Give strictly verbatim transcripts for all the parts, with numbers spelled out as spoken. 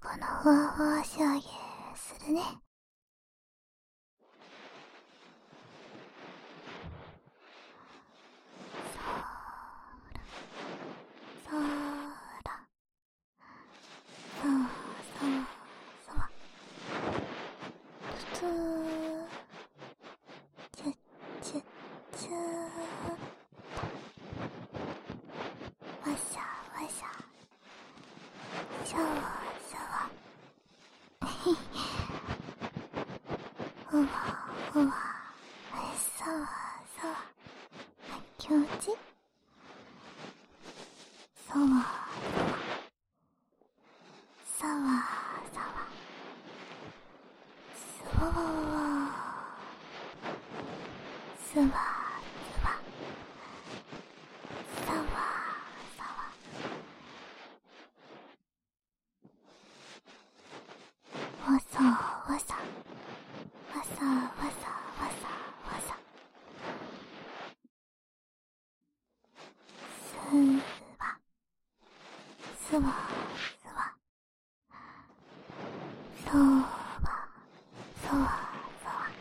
のふわふわ仕上げするね。そーらそーら、そうそうそう、つつー、チュッチュッチュー、わしゃわしゃ、シャワーシャワー、ふわふわ、さわさわ、気持ちいい。さわさわさわ、すわわわわ、すわすわ、さわさわ、わさわさ、わさわさわさわさ、すわすわすわ、そうわそうわそうわ、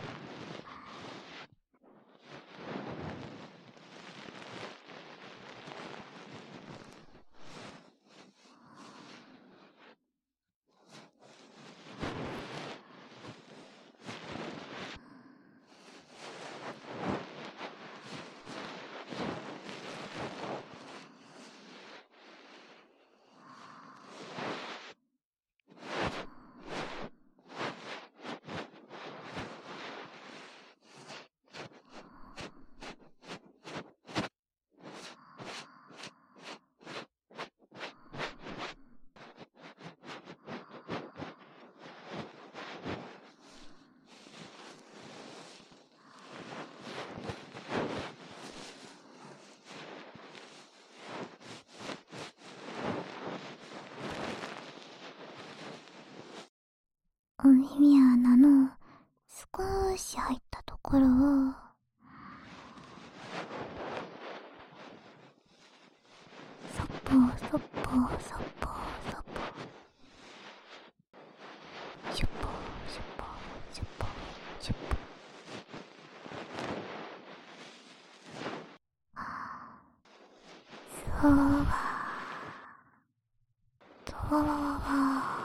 お耳穴の少し入ったところをそっぽそっぽそっぽそっぽ、しゅっぽしゅっぽしゅっぽしゅっぽ、そうわそうわわわ、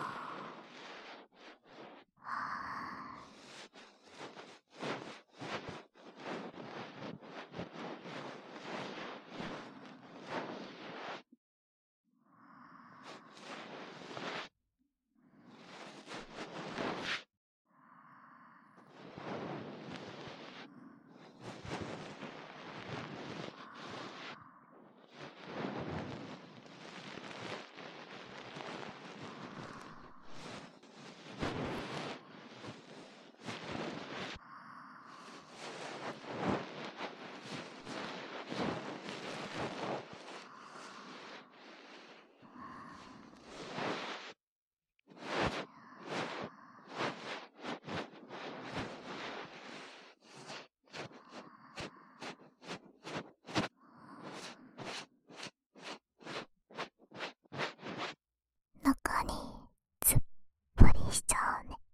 中につっぷりしちゃうね。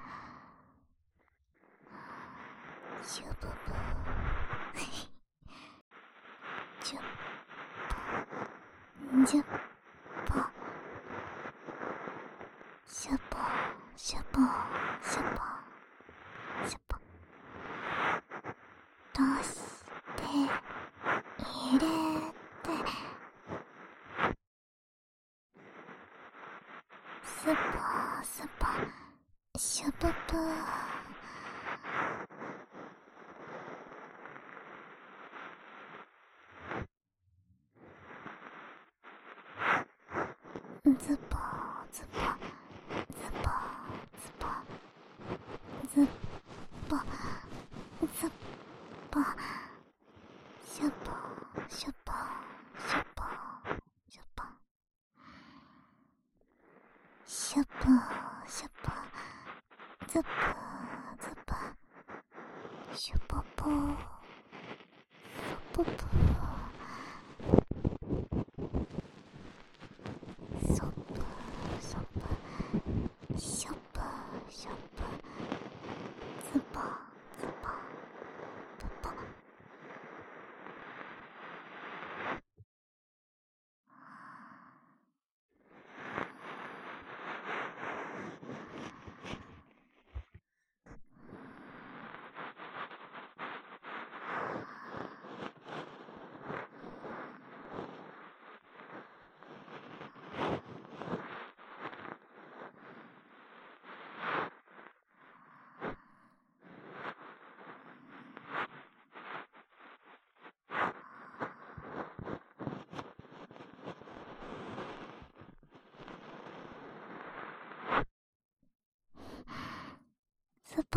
シュブブじゅっぽじゅっぽ、シュポシュポシュポシュポ、出して入れて、スパスパシュブブ、ズポズポズポズポズポズポ、シュポシュポシュポシュポ、シュポシュポズポズポ、シュポポポポ、そっぽそっぽ、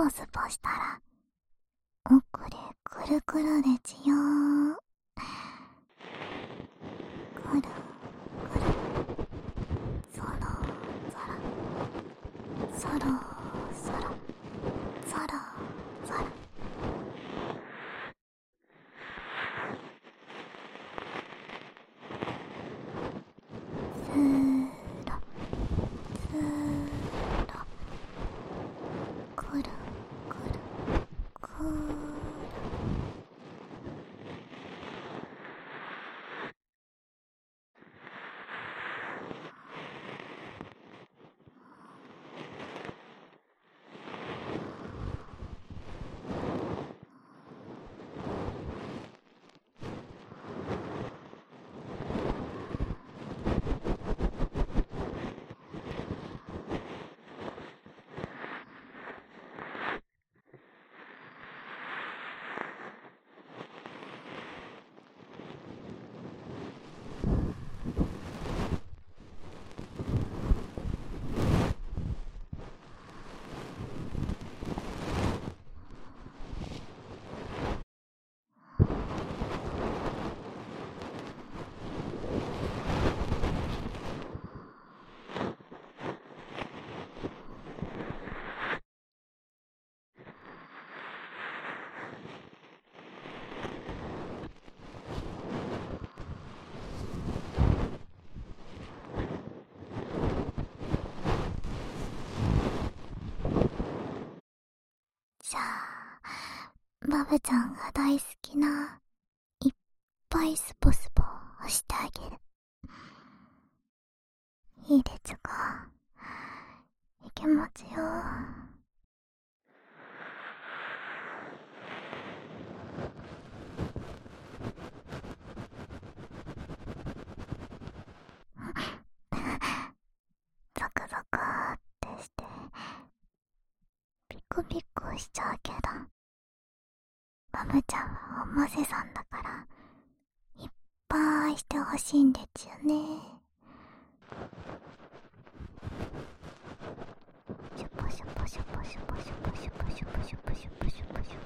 ポスポしたら奥でくるくるでちよー。くるくる、そろそろそろそろそろそろ、スーロスーロ、くるくるくー。じゃあ、バブちゃんが大好きないっぱいスポスポ押してあげる。いいでちゅか。いけまちよ。ゾクゾクってしてピクピクしちゃうけど、バブちゃんはおませさんだからいっぱいしてほしいんでちゅね。シュポシュポシュポシュポシュポシュポシュポシュポシュポシュポシュ。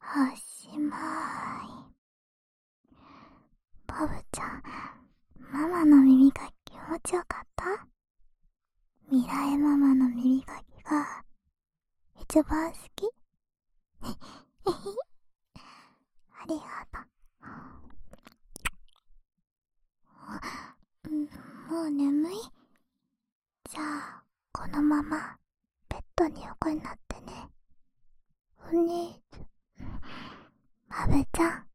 おしまい。ボブちゃん、ママの耳かき気持ちよかった？ミラエママの耳かきが一番好き？ありがとう。もう眠い？じゃあこのままベッドに横になってね。お兄ちゃん、まぶちゃん、